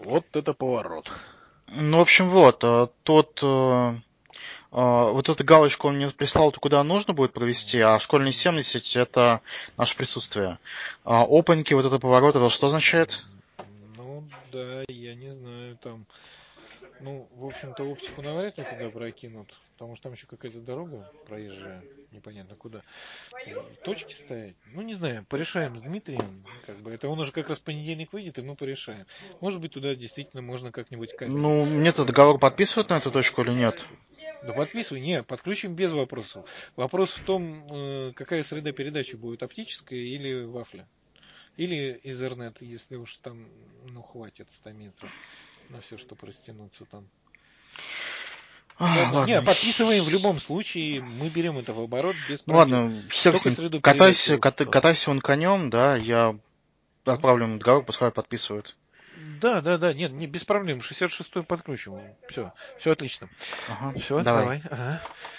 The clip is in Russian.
Вот это поворот. Ну, в общем, вот, вот эту галочку он мне прислал, то куда нужно будет провести, а школьные 70 это наше присутствие. А опаньки, вот это поворот, это что означает? Ну, да, я не знаю, там... Ну, в общем-то, оптику навряд ли туда прокинут, потому что там еще какая-то дорога проезжая, непонятно куда. Точки ставить? Ну, не знаю, порешаем с Дмитрием, как бы, это он уже как раз в понедельник выйдет, и мы порешаем. Может быть, туда действительно можно как-нибудь кабель. Ну, мне-то договор подписывают на эту точку или нет? Да подписывай, не, подключим без вопросов. Вопрос в том, какая среда передачи будет, оптическая или вафля. Или Ethernet, если уж там, ну, хватит 100 метров на все, чтобы растянуться там. Ладно, не, Ладно, подписываем в любом случае, мы берем это в оборот без ну проблем. ладно, хер с Только ним, среду передачи лучше, пожалуйста. катайся он конем, да, я отправлю ему договор, пускай подписывают. Да, да, да, нет, не без проблем. 66-й подключим. Все, все отлично. Ага, Все, давай. давай. Ага.